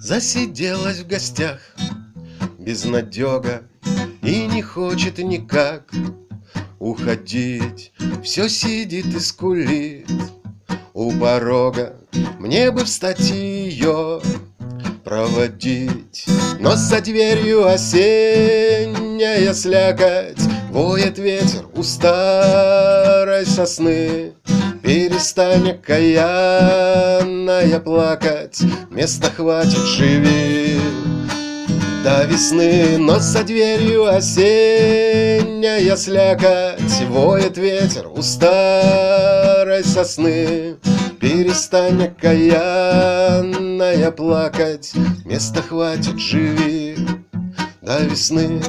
Засиделась в гостях безнадега и не хочет никак уходить. Все сидит и скулит у порога. Мне бы встать и ее проводить, но за дверью осенняя слякоть. Воет ветер у старой сосны. Перестань, окаянная, плакать, места хватит, живи до весны. Но за дверью осенняя слякоть. Воет ветер у старой сосны. Перестань, окаянная, плакать, места хватит, живи до весны.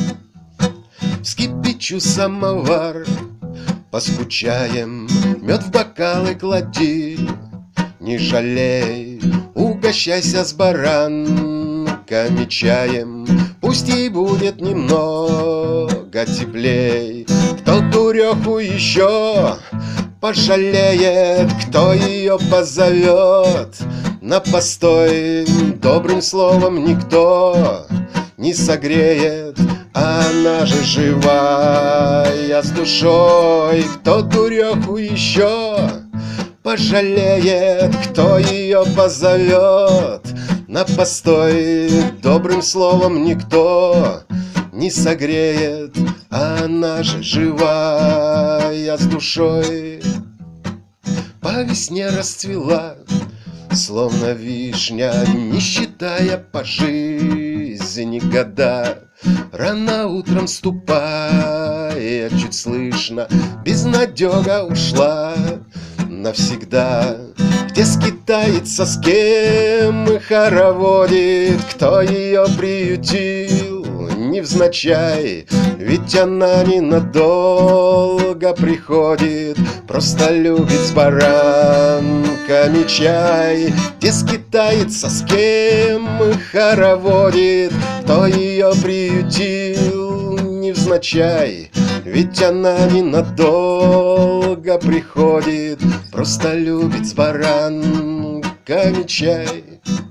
Вскипячу самовар, поскучаем, мед в бокалы клади, не жалей, угощайся с баранками чаем. Пусть ей будет немного теплей. Кто дуреху еще пожалеет, кто ее позовет на постой, добрым словом никто не согреет. Она же живая с душой. Кто дуреху еще пожалеет, кто ее позовет на постой, добрым словом никто не согреет. Она же живая с душой. По весне расцвела, словно вишня, не считая по жизни года. Рано утром ступая, чуть слышно, безнадега ушла навсегда. Где скитается, с кем и хороводит, кто ее приютил невзначай. Ведь она ненадолго приходит, просто любит с баранками чай. Где скитается, с кем и хороводит, кто ее приютил невзначай. Ведь она ненадолго приходит, просто любит с баранками чай.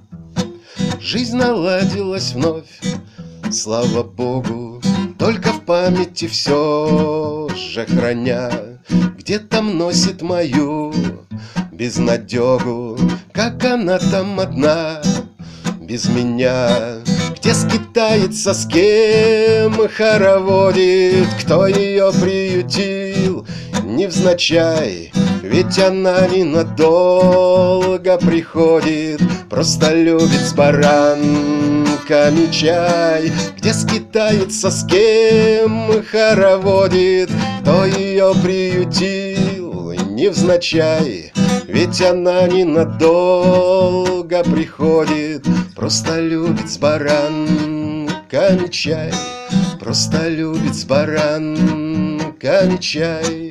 Жизнь наладилась вновь, слава Богу, только в памяти все же храня. Где там носит мою безнадегу, как она там одна без меня. Где скитается, с кем хороводит, кто ее приютил невзначай. Ведь она ненадолго приходит, просто любит с баранками чай. Где скитается, с кем хороводит, кто ее приютил невзначай. Ведь она ненадолго приходит, просто любит с баранками чай. Просто любит с баранками чай.